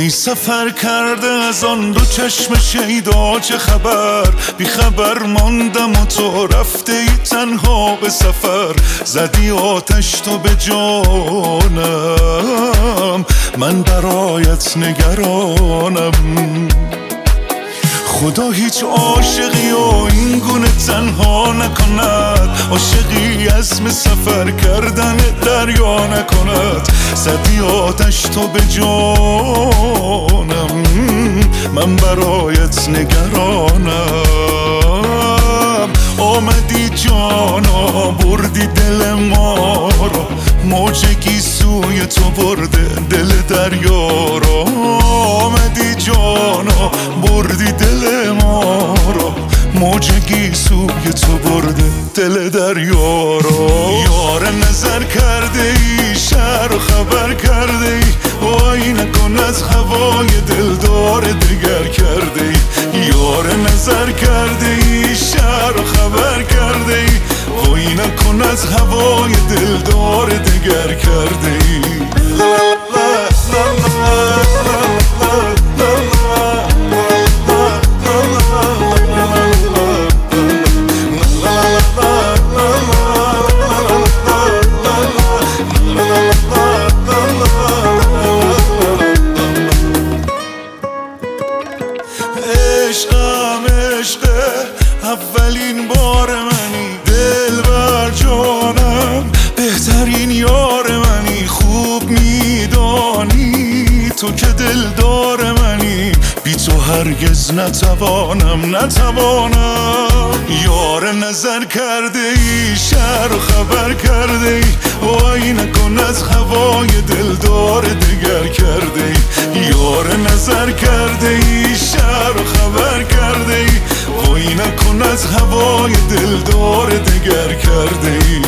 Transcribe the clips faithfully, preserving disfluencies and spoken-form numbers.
ای سفر کرده از آن دو چشم شیدا چه خبر؟ بی خبر ماندم و تو رفته ای تنها به سفر. زدی آتش تو به جانم، من برایت نگرانم. خدا هیچ عاشقی و این گونه تنها نکند، عاشقی عزم سفر کردن دریا نکند. زدی آتش تو به جانم، من برایت نگرانم. آمدی جانا بردی دل ما را، موج گیسوی تو برده دل دریا را. آمدی جانا بردی دل ما را، موج گیسوی تو برده دل دریا را. یار نظر کرده ای، شهر و خبر کرده ای، وای نکن از هوای دلدار دگر کرده ای. یار نظر کرده ای، شهر و خبر کرده ای، وای نکن از هوای دلدار دگر کرده ای. عشقم عشقه اولین بار منی، دل بر جانم بهترین یار منی. خوب میدانی تو که دلدار منی، بی تو هرگز نتوانم نتوانم. یار نظر کرده ای، شهر و خبر کرده ای، وای نکن از هوای دلدار دگر کرده ای. یار نظر کرده ای، شهر و خبر کرده ای، وای نکن از هوای دلدار دگر کرده ای.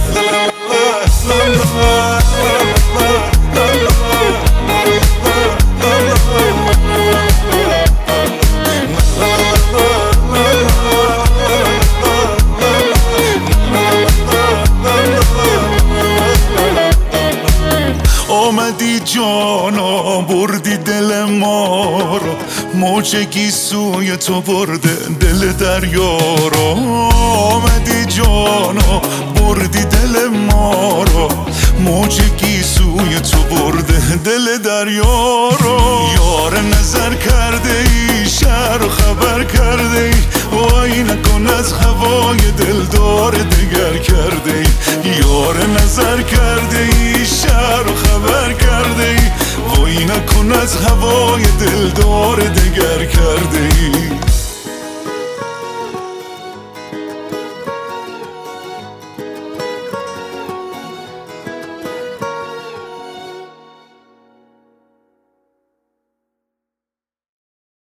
آمدی جانا بردی دل ما را، موج گیسوی تو برده دل دریا را. آمدی جانا بردی دل ما را، موج گیسوی تو برده دل دریا را. یار نظر کرده ای، شهر و خبر کرده ای، وای نکن از هوای دلدار دگر کرده ای. یار نظر کرده ای، شهر و خبر کرده ای، وای نکن از هوای دلدار دگر کرده ای.